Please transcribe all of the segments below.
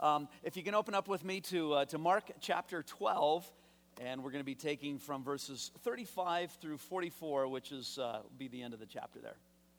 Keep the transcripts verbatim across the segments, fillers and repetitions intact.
Um, if you can open up with me to, uh, to Mark chapter twelve, and we're going to be taking from verses thirty-five through forty-four, which is uh, be the end of the chapter there.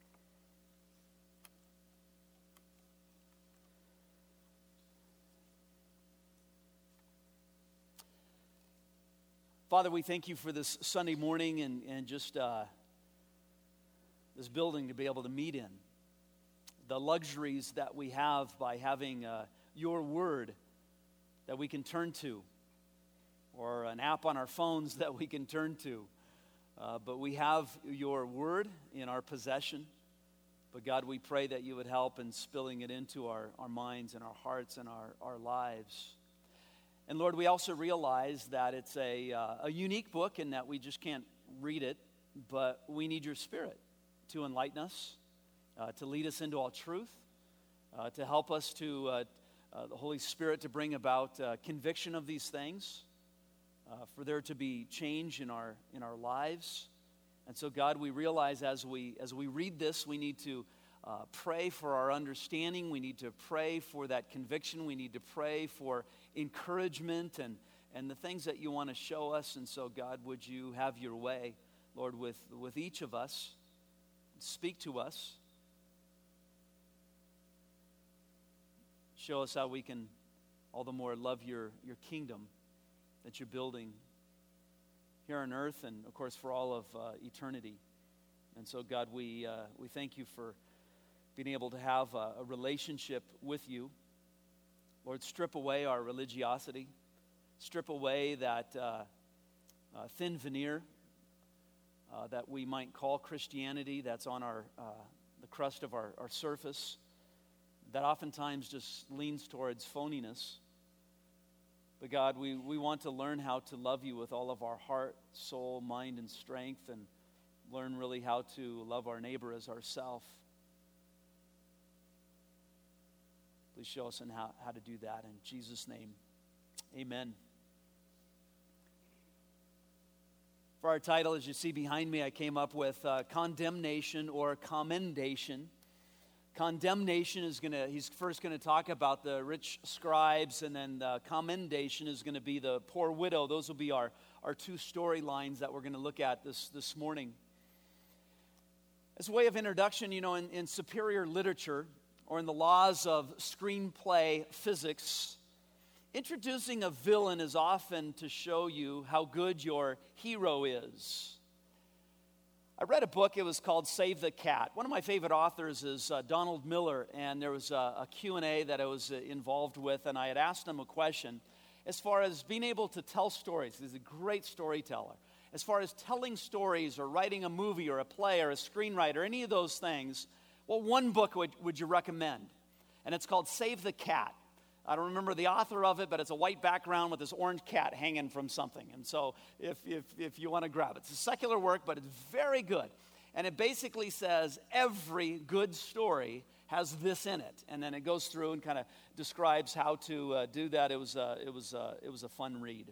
Father, we thank you for this Sunday morning and, and just uh, this building to be able to meet in. The luxuries that we have by having uh, your word that we can turn to, or an app on our phones that we can turn to. Uh, but we have your word in our possession. But God, we pray that you would help in spilling it into our, our minds and our hearts and our, our lives. And Lord, we also realize that it's a, uh, a unique book in that we just can't read it, but we need your Spirit to enlighten us, uh, to lead us into all truth, uh, to help us to, uh, uh, the Holy Spirit to bring about uh, conviction of these things, uh, for there to be change in our in our lives. And so, God, we realize as we as we read this, we need to uh, pray for our understanding. We need to pray for that conviction. We need to pray for encouragement and, and the things that you want to show us. And so, God, would you have your way, Lord, with, with each of us. Speak to us. Show us how we can all the more love your, your kingdom that you're building here on earth and, of course, for all of uh, eternity. And so, God, we, uh, we thank you for being able to have a, a relationship with you. Lord, strip away our religiosity. Strip away that uh, uh, thin veneer uh, that we might call Christianity that's on our uh, the crust of our, our surface, that oftentimes just leans towards phoniness. But God, we, we want to learn how to love you with all of our heart, soul, mind, and strength, and learn really how to love our neighbor as ourself. Please show us in how, how to do that. In Jesus' name, amen. For our title, as you see behind me, I came up with uh, condemnation or commendation. Condemnation is going to, he's first going to talk about the rich scribes, and then the commendation is going to be the poor widow. Those will be our, our two storylines that we're going to look at this, this morning. As a way of introduction, you know, in, in superior literature, or in the laws of screenplay physics, introducing a villain is often to show you how good your hero is. I read a book, it was called Save the Cat. One of my favorite authors is uh, Donald Miller, and there was a, a Q and A that I was uh, involved with, and I had asked him a question as far as being able to tell stories. He's a great storyteller. As far as telling stories or writing a movie or a play or a screenwriter, any of those things, what one book would, would you recommend? And it's called Save the Cat. I don't remember the author of it, but it's a white background with this orange cat hanging from something. And so if, if, if you want to grab it. It's a secular work, but it's very good. And it basically says every good story has this in it. And then it goes through and kind of describes how to uh, do that. It was, uh, it, was, uh, it was a fun read.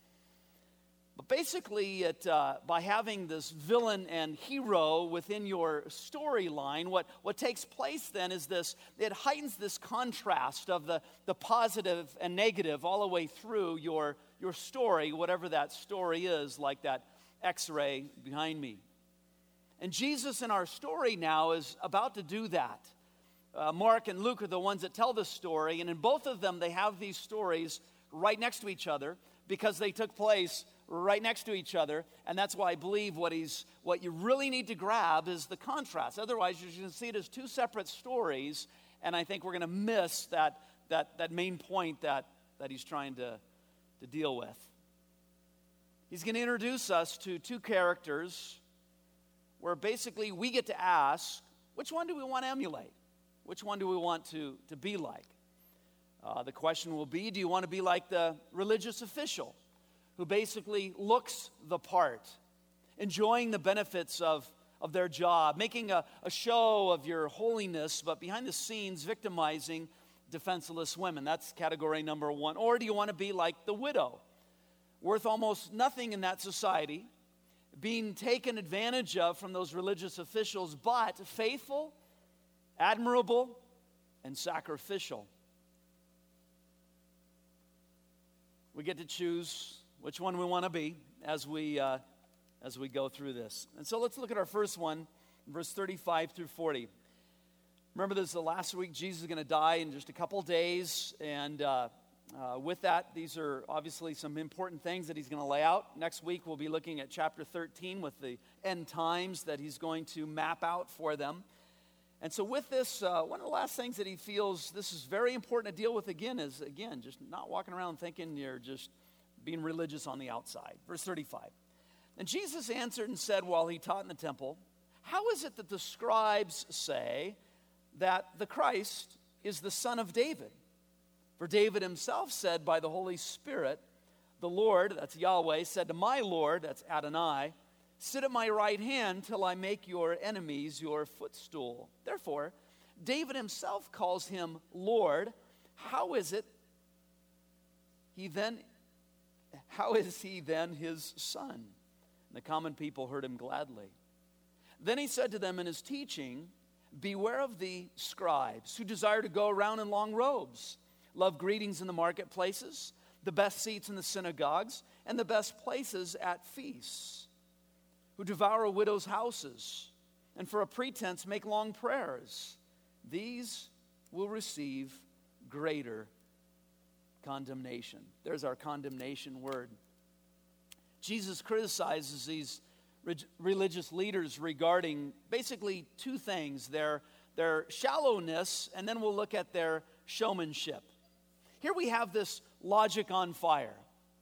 But basically, it, uh, by having this villain and hero within your storyline, what, what takes place then is this, it heightens this contrast of the, the positive and negative all the way through your, your story, whatever that story is, like that X-ray behind me. And Jesus in our story now is about to do that. Uh, Mark and Luke are the ones that tell this story, and in both of them, they have these stories right next to each other because they took place right next to each other, and that's why I believe what he's what you really need to grab is the contrast. Otherwise, you're going to see it as two separate stories, and I think we're going to miss that that that main point that that he's trying to to deal with. He's going to introduce us to two characters where basically we get to ask, which one do we want to emulate? Which one do we want to to be like? Uh, the question will be, do you want to be like the religious official who basically looks the part, enjoying the benefits of, of their job, making a, a show of your holiness, but behind the scenes victimizing defenseless women? That's category number one. Or do you want to be like the widow, worth almost nothing in that society, being taken advantage of from those religious officials, but faithful, admirable, and sacrificial? we get to choose which one we want to be as we uh, as we go through this. And so let's look at our first one, verse thirty-five through forty. Remember, this is the last week. Jesus is going to die in just a couple days, and uh, uh, with that, these are obviously some important things that he's going to lay out. Next week, we'll be looking at chapter thirteen with the end times that he's going to map out for them. And so with this, uh, one of the last things that he feels this is very important to deal with again is, again, just not walking around thinking you're just being religious on the outside. Verse thirty-five. And Jesus answered and said while he taught in the temple, "How is it that the scribes say that the Christ is the son of David? For David himself said by the Holy Spirit, the Lord," that's Yahweh, "said to my Lord," that's Adonai, "sit at my right hand till I make your enemies your footstool." Therefore, David himself calls him Lord. How is it he then, how is he then his son? And the common people heard him gladly. Then he said to them in his teaching, "Beware of the scribes who desire to go around in long robes, love greetings in the marketplaces, the best seats in the synagogues, and the best places at feasts, who devour widows' houses, and for a pretense make long prayers. These will receive greater condemnation." There's our condemnation word. Jesus criticizes these religious leaders regarding basically two things: their, their shallowness, and then we'll look at their showmanship. Here we have this logic on fire.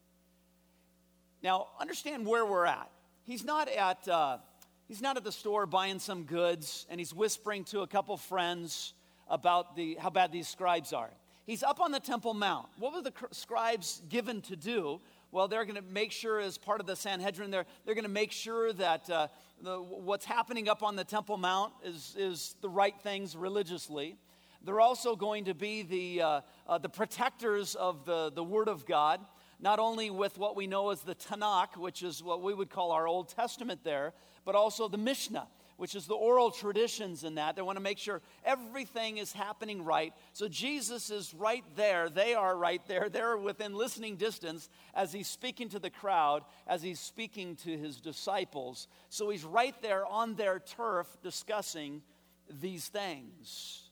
Now, understand where we're at. He's not at uh, he's not at the store buying some goods, and he's whispering to a couple friends about the how bad these scribes are. He's up on the Temple Mount. What were the scribes given to do? Well, they're going to make sure, as part of the Sanhedrin, they're, they're going to make sure that uh, the, what's happening up on the Temple Mount is, is the right things religiously. They're also going to be the, uh, uh, the protectors of the, the Word of God, not only with what we know as the Tanakh, which is what we would call our Old Testament there, but also the Mishnah, which is the oral traditions in that. They want to make sure everything is happening right. So Jesus is right there. They are right there. They're within listening distance as he's speaking to the crowd, as he's speaking to his disciples. So he's right there on their turf discussing these things.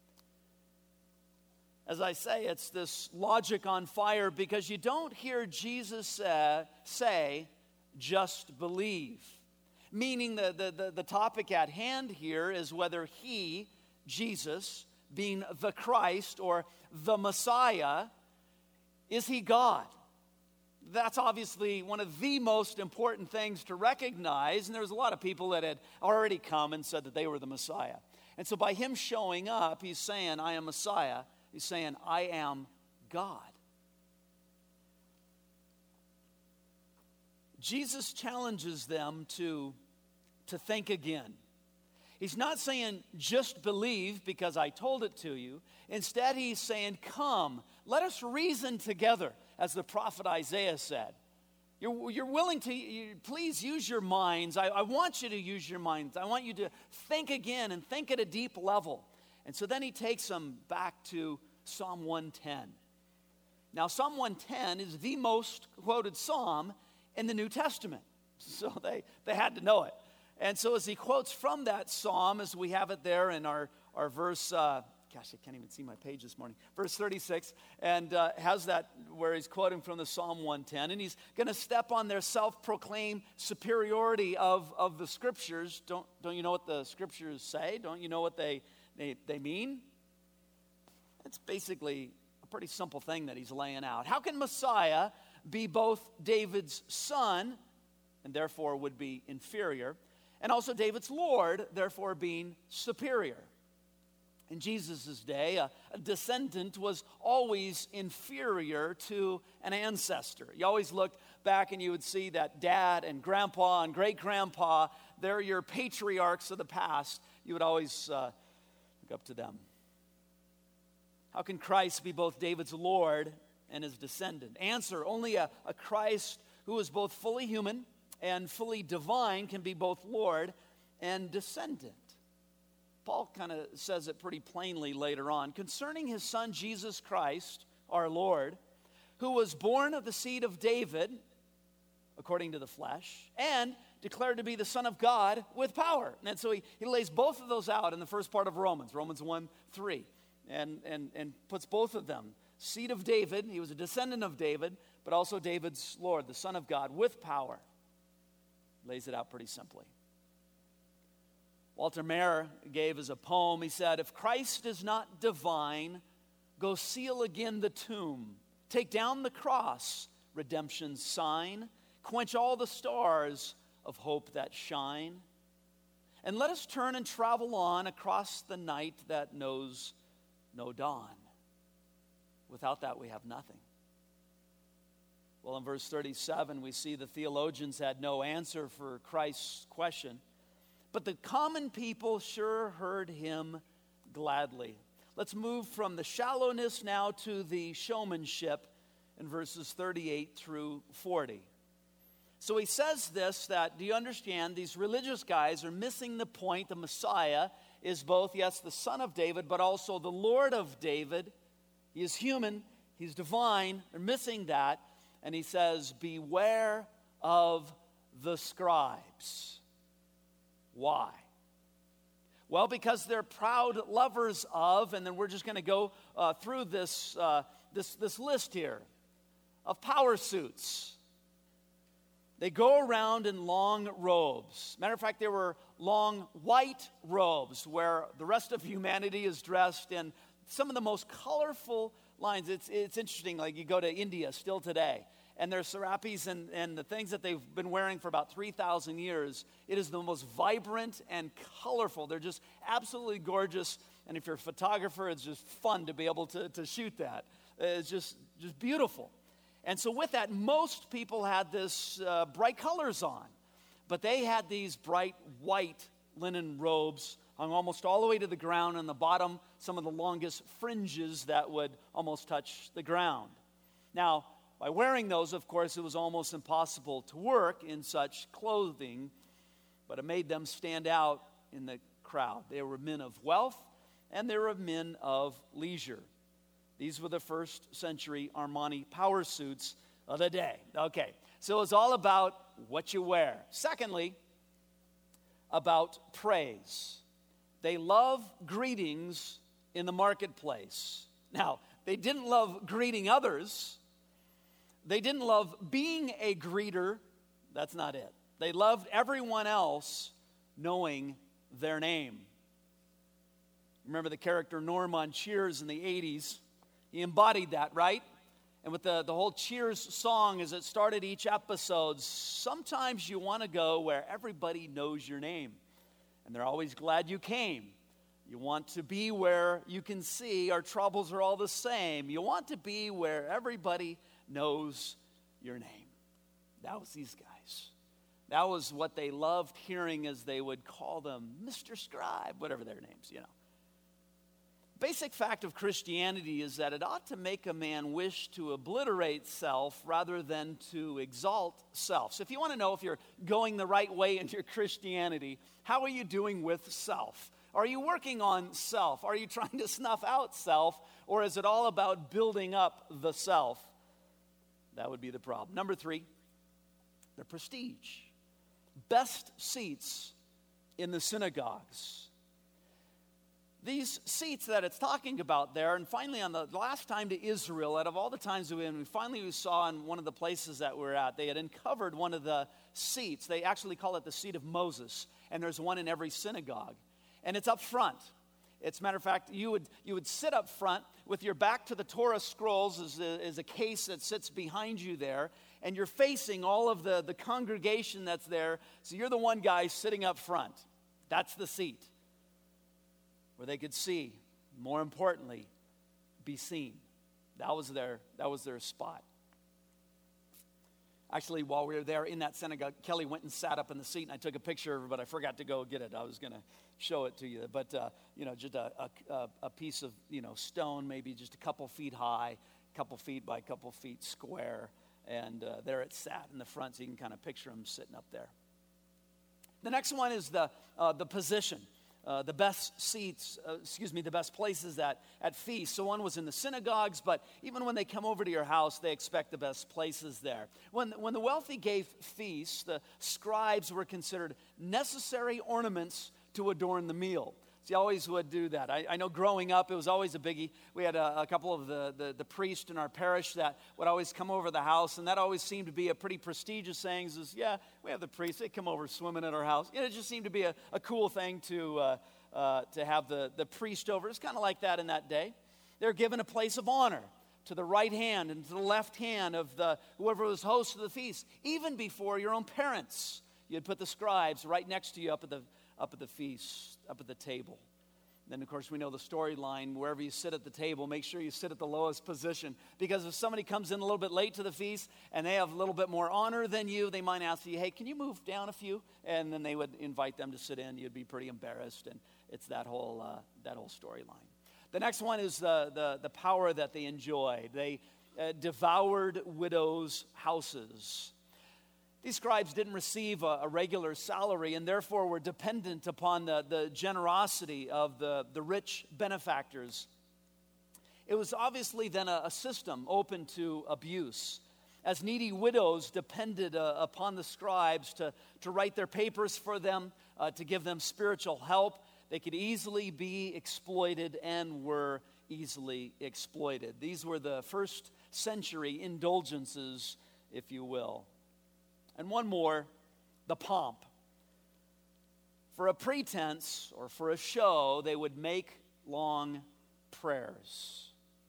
As I say, it's this logic on fire because you don't hear Jesus uh, say, "Just believe." Meaning the, the, the, the topic at hand here is whether he, Jesus, being the Christ or the Messiah, is he God? That's obviously one of the most important things to recognize, and there was a lot of people that had already come and said that they were the Messiah. And so by him showing up, he's saying, "I am Messiah." He's saying, "I am God." Jesus challenges them to, to think again. He's not saying, "Just believe because I told it to you." Instead, he's saying, "Come, let us reason together," as the prophet Isaiah said. You're, you're willing to, you, please use your minds. I, I want you to use your minds. I want you to think again and think at a deep level. And so then he takes them back to Psalm one ten. Now, Psalm one ten is the most quoted psalm in the New Testament. So they, they had to know it. And so as he quotes from that psalm, as we have it there in our, our verse, uh, gosh, I can't even see my page this morning, verse thirty-six, and uh, has that where he's quoting from the Psalm one ten. And he's going to step on their self-proclaimed superiority of, of the Scriptures. Don't, don't you know what the Scriptures say? Don't you know what they They, they mean? It's basically a pretty simple thing that he's laying out. How can Messiah be both David's son, and therefore would be inferior, and also David's Lord, therefore being superior? In Jesus' day, a, a descendant was always inferior to an ancestor. You always looked back and you would see that dad and grandpa and great-grandpa, they're your patriarchs of the past. You would always uh, look up to them. How can Christ be both David's Lord and his descendant? Answer, only a, a Christ who is both fully human and fully divine can be both Lord and descendant. Paul kind of says it pretty plainly later on. Concerning his son Jesus Christ, our Lord, who was born of the seed of David, according to the flesh, and declared to be the Son of God with power. And so he, he lays both of those out in the first part of Romans, Romans one, three, and, and, and puts both of them. Seed of David, he was a descendant of David, but also David's Lord, the Son of God, with power. Lays it out pretty simply. Walter Mayer gave as a poem, he said, if Christ is not divine, go seal again the tomb. Take down the cross, redemption's sign. Quench all the stars of hope that shine. And let us turn and travel on across the night that knows no dawn. Without that, we have nothing. Well, in verse thirty-seven, we see the theologians had no answer for Christ's question, but the common people sure heard him gladly. Let's move from the shallowness now to the showmanship in verses thirty-eight through forty. So he says this, that, do you understand, these religious guys are missing the point. The Messiah is both, yes, the Son of David, but also the Lord of David. He is human, he's divine. They're missing that. And he says, beware of the scribes. Why? Well, because they're proud lovers of, and then we're just going to go uh, through this, uh, this, this list here of power suits. They go around in long robes. Matter of fact, there were long white robes where the rest of humanity is dressed in some of the most colorful lines. It's, it's interesting, like you go to India still today, and their serapis and, and the things that they've been wearing for about three thousand years, it is the most vibrant and colorful. They're just absolutely gorgeous, and if you're a photographer, it's just fun to be able to, to shoot that. It's just, just beautiful. And so with that, most people had this uh, bright colors on, but they had these bright white linen robes hung almost all the way to the ground, and the bottom, some of the longest fringes that would almost touch the ground. Now, by wearing those, of course, it was almost impossible to work in such clothing, but it made them stand out in the crowd. They were men of wealth, and they were men of leisure. These were the first century Armani power suits of the day. Okay, so it's all about what you wear. Secondly, about praise. They love greetings in the marketplace. Now, they didn't love greeting others. They didn't love being a greeter. That's not it. They loved everyone else knowing their name. Remember the character Norm on Cheers in the eighties? He embodied that, right? And with the, the whole Cheers song as it started each episode, sometimes you want to go where everybody knows your name. And they're always glad you came. You want to be where you can see our troubles are all the same. You want to be where everybody knows your name. That was these guys. That was what they loved hearing, as they would call them Mister Scribe, whatever their names, you know. Basic fact of Christianity is that it ought to make a man wish to obliterate self rather than to exalt self. So if you want to know if you're going the right way in your Christianity, how are you doing with self? Are you working on self? Are you trying to snuff out self? Or is it all about building up the self? That would be the problem. Number three, the prestige. Best seats in the synagogues. These seats that it's talking about there, and finally on the last time to Israel, out of all the times we we finally saw in one of the places that we're at, they had uncovered one of the seats. They actually call it the seat of Moses, and there's one in every synagogue. And it's up front. It's a matter of fact, you would you would sit up front with your back to the Torah scrolls as a, as a case that sits behind you there, and you're facing all of the, the congregation that's there, so you're the one guy sitting up front. That's the seat. Where they could see, more importantly, be seen. That was their, that was their spot. Actually, while we were there in that synagogue, Kelly went and sat up in the seat, and I took a picture of her, but I forgot to go get it. I was going to show it to you. But, uh, you know, just a, a, a piece of, you know, stone, maybe just a couple feet high, a couple feet by a couple feet square. And uh, there it sat in the front, so you can kind of picture them sitting up there. The next one is the, uh, the position. uh, the best seats, uh, excuse me, the best places at, at feasts. So one was in the synagogues, but even when they come over to your house, they expect the best places there. When, when the wealthy gave feasts, the scribes were considered necessary ornaments to adorn the meal. So you always would do that. I, I know growing up, it was always a biggie. We had a, a couple of the, the, the priests in our parish that would always come over the house, and that always seemed to be a pretty prestigious thing. Is, yeah, we have the priests. They come over swimming at our house. You know, it just seemed to be a, a cool thing to, uh, uh, to have the, the priest over. It's kind of like that in that day. They're given a place of honor to the right hand and to the left hand of the whoever was host of the feast. Even before your own parents, you'd put the scribes right next to you up at the up at the feast, up at the table. Then, of course, we know the storyline. Wherever you sit at the table, make sure you sit at the lowest position. Because if somebody comes in a little bit late to the feast and they have a little bit more honor than you, they might ask you, hey, can you move down a few? And then they would invite them to sit in. You'd be pretty embarrassed. And it's that whole uh, that whole storyline. The next one is the, the, the power that they enjoyed. They uh, devoured widows' houses. These scribes didn't receive a, a regular salary and therefore were dependent upon the, the generosity of the, the rich benefactors. It was obviously then a, a system open to abuse, as needy widows depended uh, upon the scribes to, to write their papers for them, uh, to give them spiritual help. They could easily be exploited and were easily exploited. These were the first century indulgences, if you will. And one more, the pomp. For a pretense or for a show, they would make long prayers.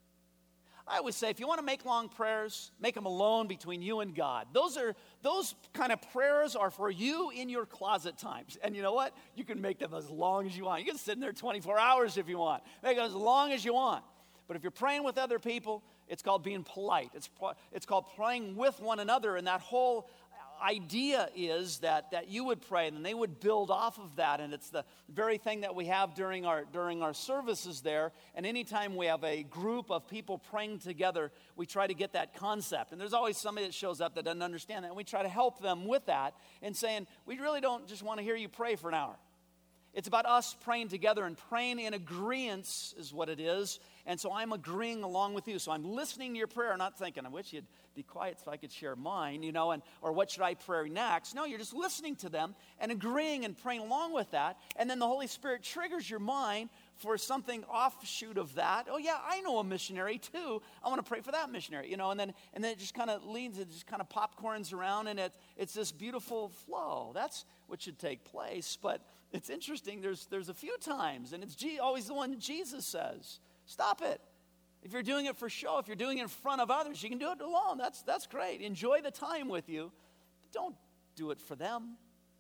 I always say, if you want to make long prayers, make them alone between you and God. Those are those kind of prayers are for you in your closet times. And you know what? You can make them as long as you want. You can sit in there twenty-four hours if you want. Make them as long as you want. But if you're praying with other people, it's called being polite. It's, it's called praying with one another, and that whole idea is that, that you would pray and they would build off of that, and it's the very thing that we have during our during our services there. And anytime we have a group of people praying together, we try to get that concept. And there's always somebody that shows up that doesn't understand that, and we try to help them with that and saying, we really don't just want to hear you pray for an hour. It's about us praying together, and praying in agreement is what it is. And so I'm agreeing along with you. So I'm listening to your prayer, not thinking, I wish you'd be quiet so I could share mine, you know, and or what should I pray next? No, you're just listening to them and agreeing and praying along with that. And then the Holy Spirit triggers your mind for something offshoot of that. Oh yeah, I know a missionary too. I want to pray for that missionary, you know, and then and then it just kind of leads, it just kind of popcorns around, and it it's this beautiful flow. That's what should take place. But it's interesting, there's there's a few times, and it's G, always the one Jesus says, stop it. If you're doing it for show, if you're doing it in front of others, you can do it alone. That's, that's great. Enjoy the time with you. But don't do it for them.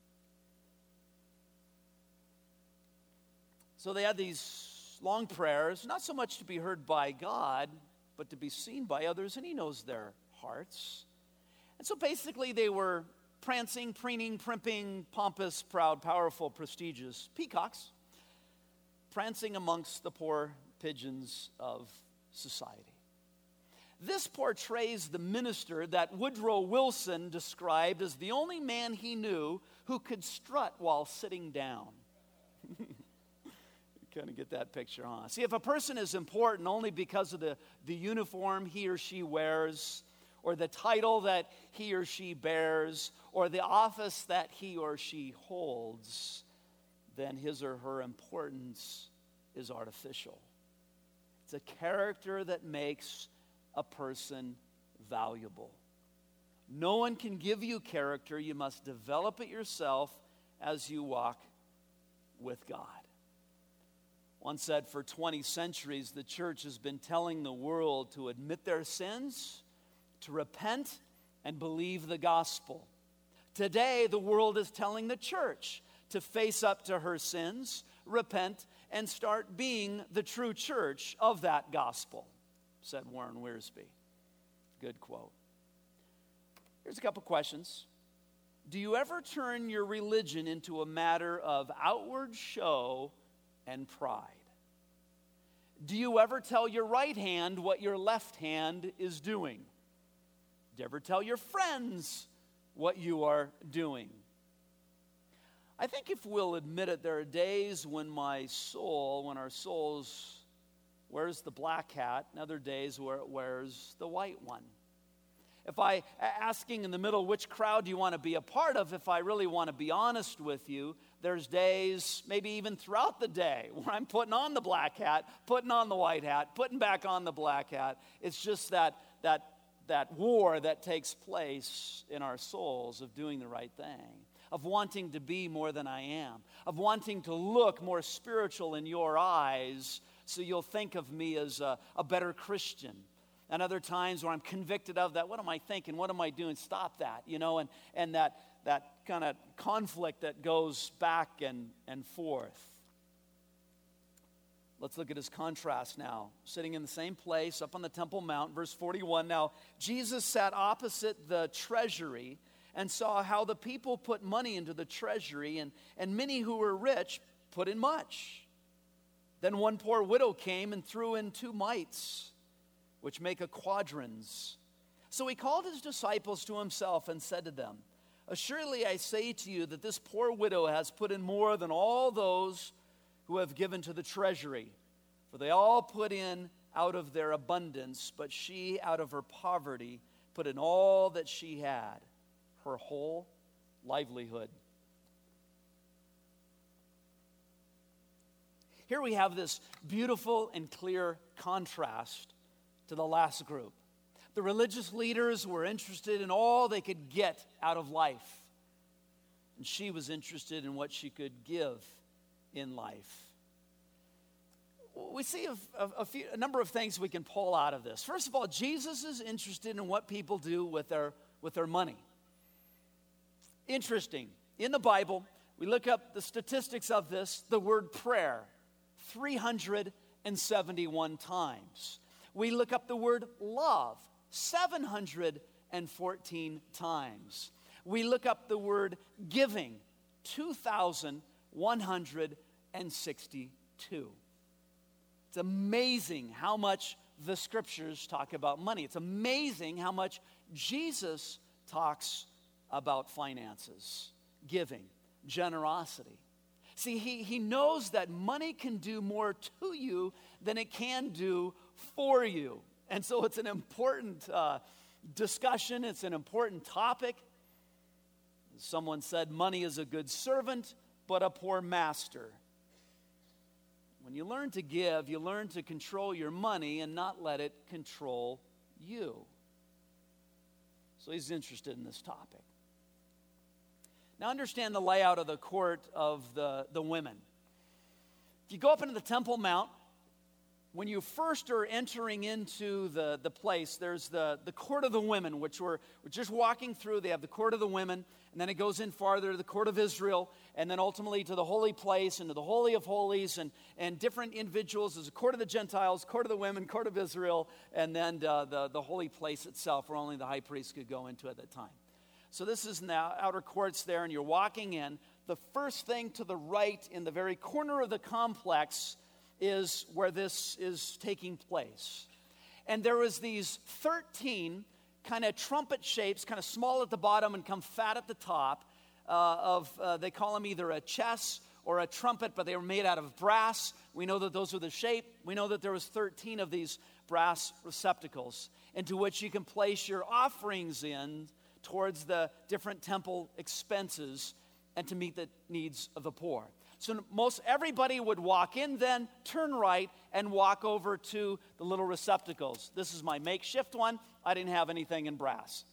So they had these long prayers, not so much to be heard by God, but to be seen by others, and He knows their hearts. And so basically they were prancing, preening, primping, pompous, proud, powerful, prestigious peacocks, prancing amongst the poor pigeons of society. This portrays the minister that Woodrow Wilson described as the only man he knew who could strut while sitting down. You kind of get that picture, huh? See, if a person is important only because of the, the uniform he or she wears, or the title that he or she bears, or the office that he or she holds, then his or her importance is artificial. It's a character that makes a person valuable. No one can give you character. You must develop it yourself as you walk with God. One said, for twenty centuries, the church has been telling the world to admit their sins, to repent, and believe the gospel. Today, the world is telling the church to face up to her sins, repent, and start being the true church of that gospel, said Warren Wiersbe. Good quote. Here's a couple questions. Do you ever turn your religion into a matter of outward show and pride? Do you ever tell your right hand what your left hand is doing? Do you ever tell your friends what you are doing? I think if we'll admit it, there are days when my soul, when our souls wears the black hat, and other days where it wears the white one. If I, asking in the middle, which crowd do you want to be a part of, if I really want to be honest with you, there's days, maybe even throughout the day, where I'm putting on the black hat, putting on the white hat, putting back on the black hat. It's just that, that, that war that takes place in our souls of doing the right thing, of wanting to be more than I am, of wanting to look more spiritual in your eyes so you'll think of me as a, a better Christian. And other times where I'm convicted of that, what am I thinking? What am I doing? Stop that, you know, and, and that, that kind of conflict that goes back and, and forth. Let's look at his contrast now. Sitting in the same place up on the Temple Mount, verse forty-one. Now, Jesus sat opposite the treasury and saw how the people put money into the treasury, and, and many who were rich put in much. Then one poor widow came and threw in two mites, which make a quadrans. So he called his disciples to himself and said to them, Assuredly I say to you that this poor widow has put in more than all those who have given to the treasury. For they all put in out of their abundance, but she out of her poverty put in all that she had, her whole livelihood. Here we have this beautiful and clear contrast to the last group. The religious leaders were interested in all they could get out of life. And she was interested in what she could give in life. We see a, a, a, few, a number of things we can pull out of this. First of all, Jesus is interested in what people do with their, with their money. Interesting. In the Bible, we look up the statistics of this, the word prayer, three hundred seventy-one times. We look up the word love, seven hundred fourteen times. We look up the word giving, two thousand one hundred sixty-two. It's amazing how much the scriptures talk about money. It's amazing how much Jesus talks about finances, giving, generosity. See, he, he knows that money can do more to you than it can do for you. And so it's an important uh, discussion. It's an important topic. Someone said, money is a good servant, but a poor master. When you learn to give, you learn to control your money and not let it control you. So he's interested in this topic. Now understand the layout of the court of the, the women. If you go up into the Temple Mount, when you first are entering into the, the place, there's the, the court of the women, which we're, we're just walking through. They have the court of the women, and then it goes in farther to the court of Israel, and then ultimately to the holy place and to the Holy of Holies, and, and different individuals. There's a court of the Gentiles, court of the women, court of Israel, and then uh, the, the holy place itself, where only the high priest could go into at that time. So this is in the outer courts there, and you're walking in. The first thing to the right in the very corner of the complex is where this is taking place. And there was these thirteen kind of trumpet shapes, kind of small at the bottom and come fat at the top, uh, of, uh, they call them either a chess or a trumpet, but they were made out of brass. We know that those were the shape. We know that there was thirteen of these brass receptacles into which you can place your offerings in towards the different temple expenses and to meet the needs of the poor. So most everybody would walk in then, turn right, and walk over to the little receptacles. This is my makeshift one. I didn't have anything in brass.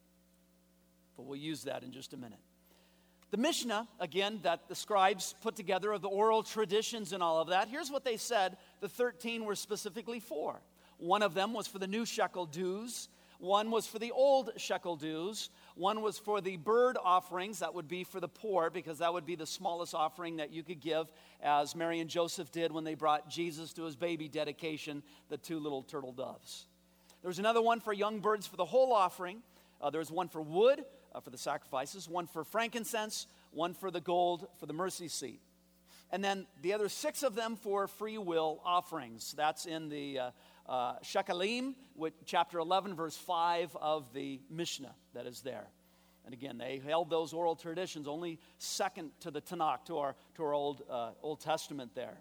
But we'll use that in just a minute. The Mishnah, again, that the scribes put together of the oral traditions and all of that, here's what they said the thirteen were specifically for. One of them was for the new shekel dues. One was for the old shekel dues. One was for the bird offerings. That would be for the poor, because that would be the smallest offering that you could give, as Mary and Joseph did when they brought Jesus to his baby dedication, the two little turtle doves. There was another one for young birds for the whole offering. Uh, there was one for wood uh, for the sacrifices, one for frankincense, one for the gold for the mercy seat. And then the other six of them for free will offerings. That's in the uh, uh, Shekalim, with chapter eleven, verse five of the Mishnah that is there. And again, they held those oral traditions only second to the Tanakh, to our, to our Old, uh, Old Testament there.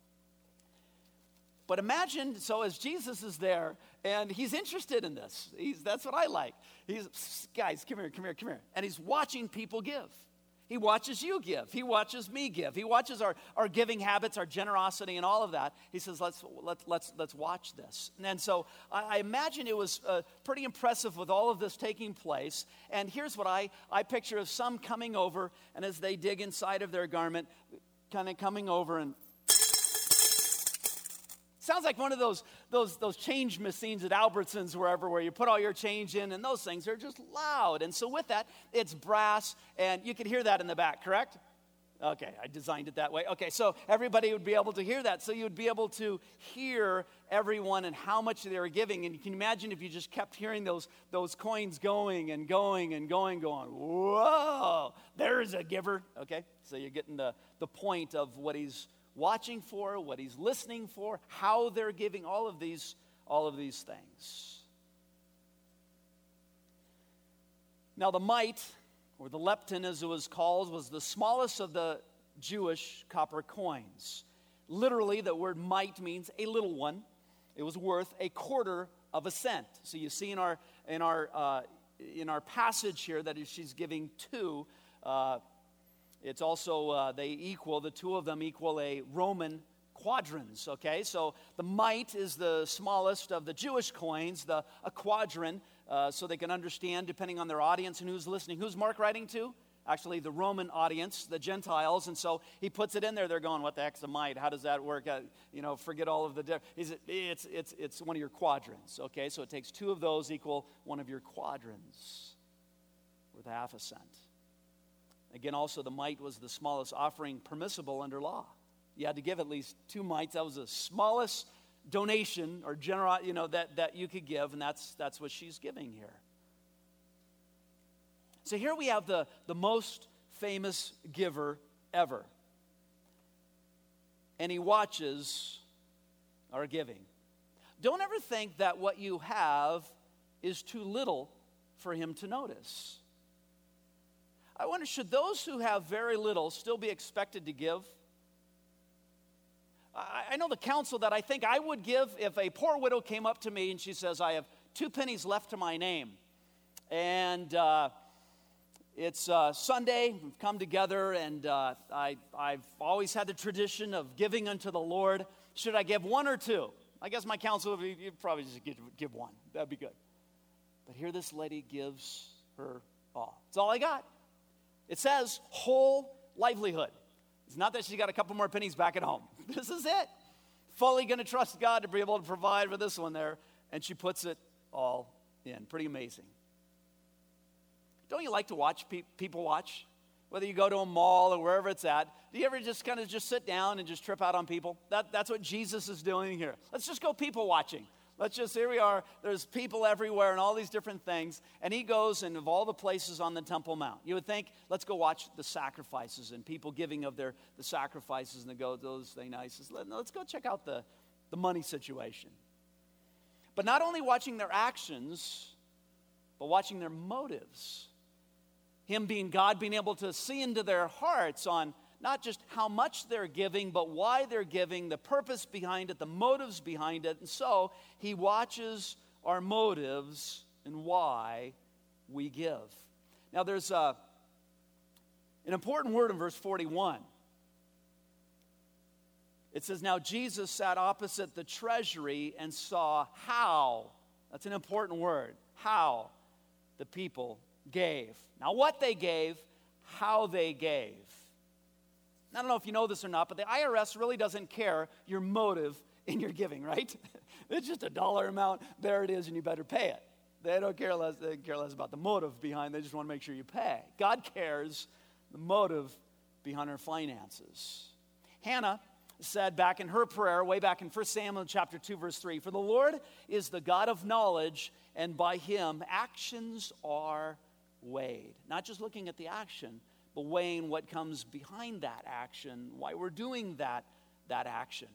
But imagine, so as Jesus is there, and he's interested in this. He's, that's what I like. He's, guys, come here, come here, come here. And he's watching people give. He watches you give. He watches me give. He watches our, our giving habits, our generosity, and all of that. He says, let's, let's, let's, let's watch this. And so I, I imagine it was uh, pretty impressive with all of this taking place. And here's what I, I picture of some coming over, and as they dig inside of their garment, kind of coming over and sounds like one of those, those, those change machines at Albertsons, wherever, where you put all your change in, and those things are just loud. And so with that, it's brass, and you could hear that in the back, correct? Okay, I designed it that way. Okay, so everybody would be able to hear that. So you would be able to hear everyone and how much they were giving. And you can imagine if you just kept hearing those, those coins going and going and going, going, whoa, there's a giver. Okay, so you're getting the, the point of what he's watching for, what he's listening for, how they're giving, all of these, all of these things. Now the mite, or the lepton as it was called, was the smallest of the Jewish copper coins. Literally, the word mite means a little one. It was worth a quarter of a cent. So you see in our in our uh, in our passage here that she's giving two. Uh, It's also, uh, they equal, the two of them equal a Roman quadrans, okay? So the mite is the smallest of the Jewish coins, the a quadrant, uh, so they can understand, depending on their audience and who's listening. Who's Mark writing to? Actually, the Roman audience, the Gentiles, and so he puts it in there. They're going, what the heck's a mite? How does that work? Uh, you know, forget all of the, diff- is it, it's, it's, it's one of your quadrants, okay? So it takes two of those equal one of your quadrants, worth a half a cent. Again, also, the mite was the smallest offering permissible under law. You had to give at least two mites. That was the smallest donation or general, you know, that, that you could give, and that's that's what she's giving here. So here we have the, the most famous giver ever. And he watches our giving. Don't ever think that what you have is too little for him to notice. I wonder, should those who have very little still be expected to give? I, I know the counsel that I think I would give if a poor widow came up to me and she says, I have two pennies left to my name. And uh, it's uh, Sunday, we've come together, and uh, I, I've always had the tradition of giving unto the Lord. Should I give one or two? I guess my counsel would be, you'd probably just give, give one. That'd be good. But here this lady gives her all. It's all I got. It says whole livelihood. It's not that she got a couple more pennies back at home. This is it. Fully going to trust God to be able to provide for this one there. And she puts it all in. Pretty amazing. Don't you like to watch pe- people watch? Whether you go to a mall or wherever it's at, do you ever just kind of just sit down and just trip out on people? That, that's what Jesus is doing here. Let's just go people watching. Let's just, here we are, there's people everywhere and all these different things. And he goes, and of all the places on the Temple Mount, you would think, let's go watch the sacrifices and people giving of their the sacrifices, and they go, those things nice. Let's go check out the, the money situation. But not only watching their actions, but watching their motives. Him being God, being able to see into their hearts on not just how much they're giving, but why they're giving, the purpose behind it, the motives behind it. And so he watches our motives and why we give. Now there's a, an important word in verse forty-one. It says, now Jesus sat opposite the treasury and saw how, that's an important word, how the people gave. Now what they gave, how they gave. I don't know if you know this or not, but the I R S really doesn't care your motive in your giving, right? It's just a dollar amount. There it is, and you better pay it. They don't care less, they care less about the motive behind. They just want to make sure you pay. God cares the motive behind our finances. Hannah said back in her prayer, way back in First Samuel chapter two, verse three, for the Lord is the God of knowledge, and by him actions are weighed. Not just looking at the action, but weighing what comes behind that action, why we're doing that, that action.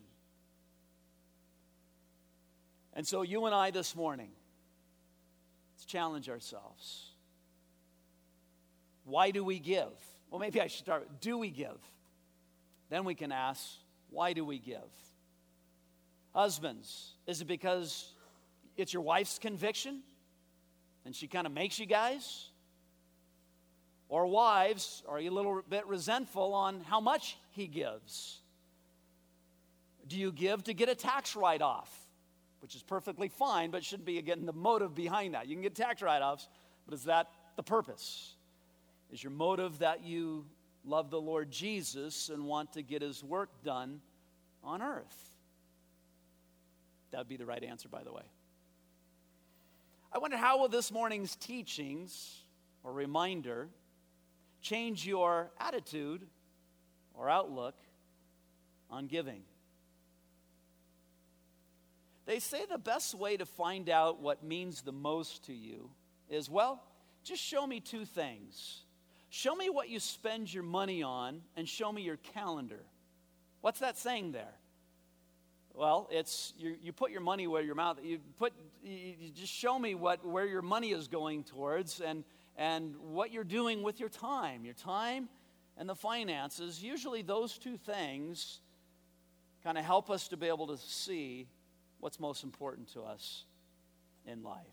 And so you and I this morning, let's challenge ourselves. why do we give? Well, maybe I should start, do we give? Then we can ask, why do we give? Husbands, is it because it's your wife's conviction and she kind of makes you guys? Or wives, are you a little bit resentful on how much he gives? Do you give to get a tax write-off, which is perfectly fine, but shouldn't be, again, the motive behind that. You can get tax write-offs, but is that the purpose? Is your motive that you love the Lord Jesus and want to get his work done on earth? That would be the right answer, by the way. I wonder, how will this morning's teachings or reminder change your attitude or outlook on giving? They say the best way to find out what means the most to you is, well, just show me two things. Show me what you spend your money on and show me your calendar. What's that saying there? Well, it's you, you put your money where your mouth, you put, you, you just show me what where your money is going towards and, and what you're doing with your time. Your time and the finances, usually those two things kind of help us to be able to see what's most important to us in life.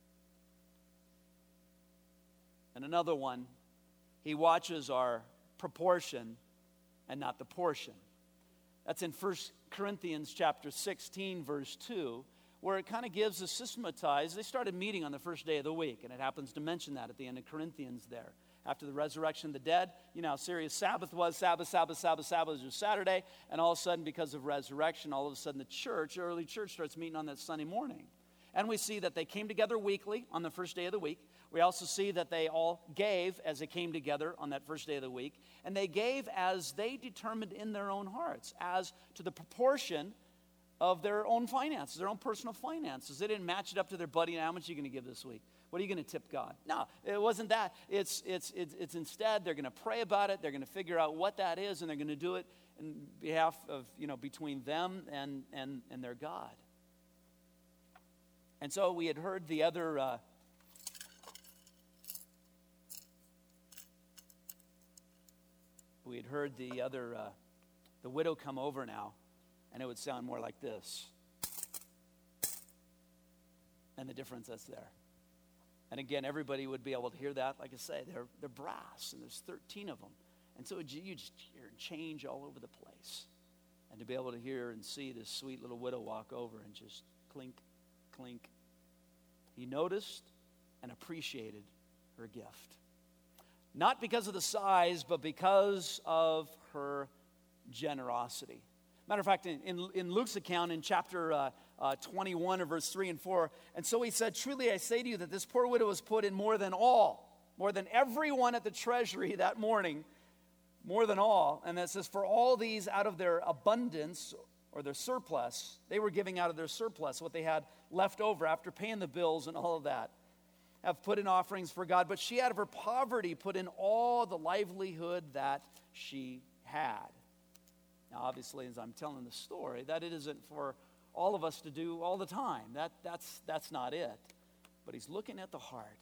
And another one, he watches our proportion and not the portion. That's in First Corinthians chapter sixteen, verse two, where it kind of gives a systematized, they started meeting on the first day of the week, and it happens to mention that at the end of Corinthians there. After the resurrection of the dead, you know how serious Sabbath was, Sabbath, Sabbath, Sabbath, Sabbath was Saturday, and all of a sudden, because of resurrection, all of a sudden the church, early church, starts meeting on that Sunday morning. And we see that they came together weekly on the first day of the week. We also see that they all gave as they came together on that first day of the week. And they gave as they determined in their own hearts, as to the proportion of their own finances, their own personal finances. They didn't match it up to their buddy. How much are you going to give this week? What are you going to tip God? No, it wasn't that. It's, it's, it's, it's instead, they're going to pray about it. They're going to figure out what that is, and they're going to do it in behalf of, you know, between them and, and, and their God. And so we had heard the other... Uh, we had heard the other, uh, the widow come over now, and it would sound more like this. And the difference that's there. And again, everybody would be able to hear that. Like I say, they're, they're brass, and there's thirteen of them. And so you just hear change all over the place. And to be able to hear and see this sweet little widow walk over and just clink, clink. He noticed and appreciated her gift. Not because of the size, but because of her generosity. Matter of fact, in, in, in Luke's account in chapter uh, uh, twenty-one, or verse three and four, and so he said, truly I say to you that this poor widow was put in more than all, more than everyone at the treasury that morning, more than all. And that says, for all these out of their abundance or their surplus, they were giving out of their surplus, what they had left over after paying the bills and all of that, have put in offerings for God. But she out of her poverty put in all the livelihood that she had. Now, obviously, as I'm telling the story, that it isn't for all of us to do all the time. That, that's, that's not it. But he's looking at the heart.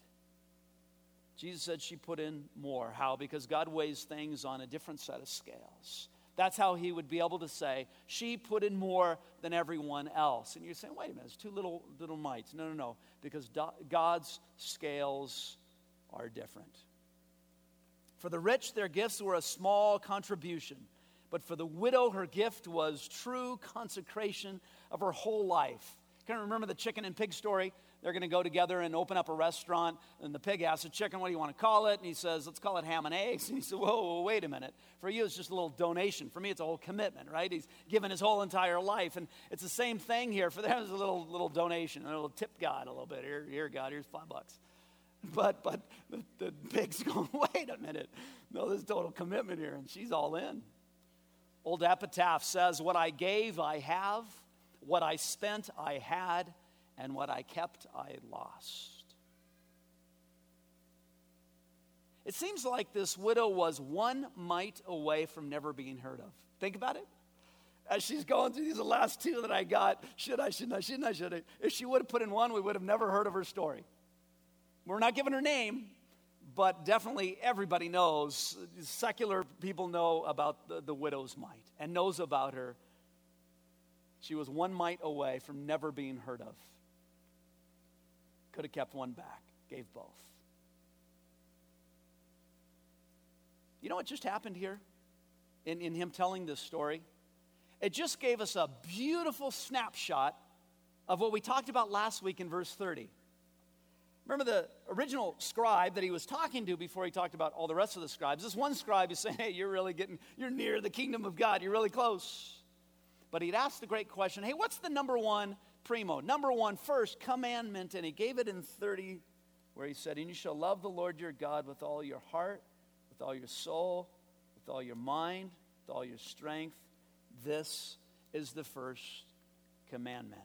Jesus said she put in more. How? Because God weighs things on a different set of scales. That's how he would be able to say, she put in more than everyone else. And you're saying, wait a minute, it's two little, little mites. No, no, no. Because do, God's scales are different. For the rich, their gifts were a small contribution. But for the widow, her gift was true consecration of her whole life. Can you remember the chicken and pig story? They're going to go together and open up a restaurant, and the pig asks the chicken, what do you want to call it? And he says, let's call it ham and eggs. And he said, whoa, whoa, wait a minute. For you, it's just a little donation. For me, it's a whole commitment, right? He's given his whole entire life. And it's the same thing here. For them, it's a little little donation, a little tip God a little bit. Here, here God, here's five bucks. But but the, the pig's going, wait a minute. No, there's total commitment here, and she's all in. Old epitaph says, what I gave, I have. What I spent, I had. And what I kept, I lost. It seems like this widow was one mite away from never being heard of. Think about it. As she's going through these the last two that I got, should I, shouldn't I, shouldn't I, should I? If she would have put in one, we would have never heard of her story. We're not giving her name, but definitely everybody knows, secular people know about the, the widow's mite and knows about her. She was one mite away from never being heard of. Could have kept one back, gave both. You know what just happened here in, in him telling this story? It just gave us a beautiful snapshot of what we talked about last week in verse thirty. Remember the original scribe that he was talking to before he talked about all the rest of the scribes. This one scribe is saying, hey, you're really getting, you're near the kingdom of God. You're really close. But he'd asked the great question, hey, what's the number one primo, number one first commandment? And he gave it in thirty, where he said, and you shall love the Lord your God with all your heart, with all your soul, with all your mind, with all your strength. This is the first commandment.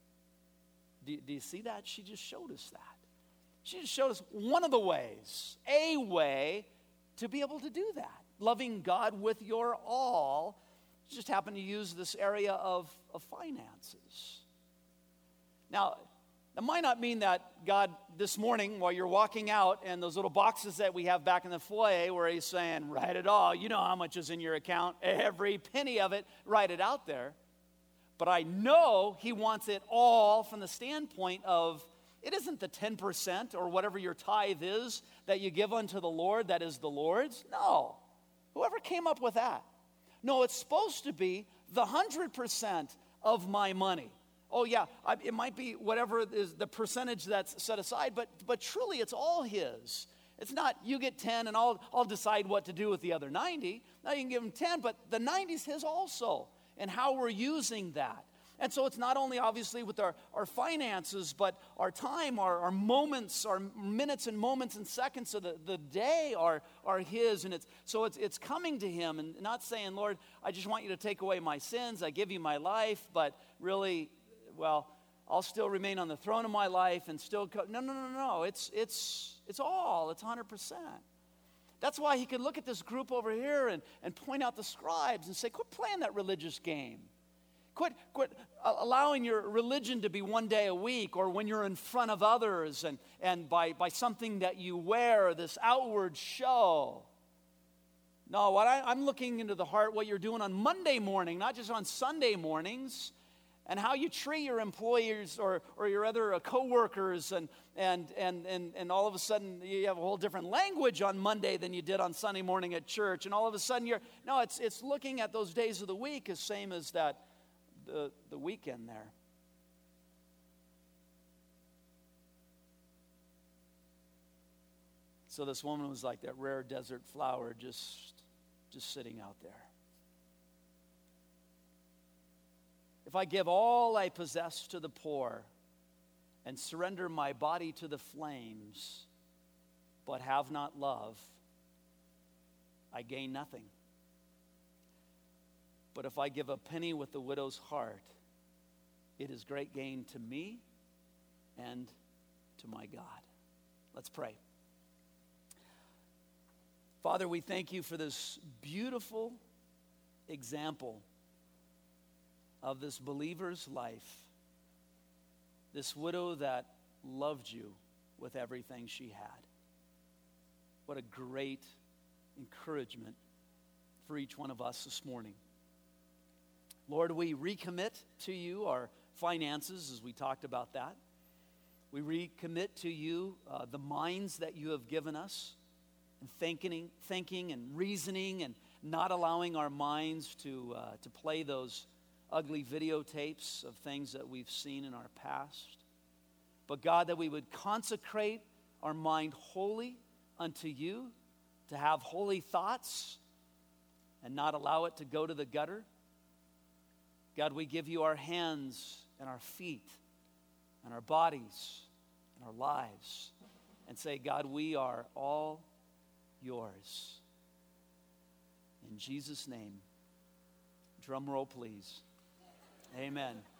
Do, do you see that? She just showed us that. She just showed us one of the ways, a way to be able to do that. Loving God with your all. She just happened to use this area of, of finances. Now, that might not mean that God, this morning, while you're walking out, and those little boxes that we have back in the foyer where he's saying, write it all. You know how much is in your account. Every penny of it, write it out there. But I know he wants it all from the standpoint of, it isn't the ten percent or whatever your tithe is that you give unto the Lord that is the Lord's. No. Whoever came up with that? No, it's supposed to be the one hundred percent of my money. Oh, yeah, I, it might be whatever is the percentage that's set aside, but but truly it's all his. It's not you get ten and I'll, I'll decide what to do with the other ninety. Now you can give him ten, but the ninety's his also, and how we're using that. And so it's not only obviously with our, our finances, but our time, our, our moments, our minutes and moments and seconds of the, the day are, are his. And it's so it's it's coming to him and not saying, Lord, I just want you to take away my sins. I give you my life, but really, well, I'll still remain on the throne of my life and still co-. No, no, no, no. It's it's it's all. It's one hundred percent. That's why he could look at this group over here and, and point out the scribes and say, quit playing that religious game. Quit, quit allowing your religion to be one day a week or when you're in front of others and, and by, by something that you wear, this outward show. No, what I, I'm looking into the heart, what you're doing on Monday morning, not just on Sunday mornings, and how you treat your employers or, or your other uh, co-workers, and, and, and, and, and all of a sudden you have a whole different language on Monday than you did on Sunday morning at church, and all of a sudden you're, no, it's, it's looking at those days of the week as same as that, the, the weekend there. So this woman was like that rare desert flower just, just sitting out there. If I give all I possess to the poor and surrender my body to the flames, but have not love, I gain nothing. But if I give a penny with the widow's heart, it is great gain to me and to my God. Let's pray. Father, we thank you for this beautiful example of this believer's life, this widow that loved you with everything she had. What a great encouragement for each one of us this morning. Lord, we recommit to you our finances, as we talked about that. We recommit to you uh, the minds that you have given us, and thinking, thinking and reasoning, and not allowing our minds to uh, to play those ugly videotapes of things that we've seen in our past. But God, that we would consecrate our mind wholly unto you, to have holy thoughts and not allow it to go to the gutter. God, we give you our hands and our feet and our bodies and our lives and say, God, we are all yours. In Jesus' name, drum roll, please. Amen.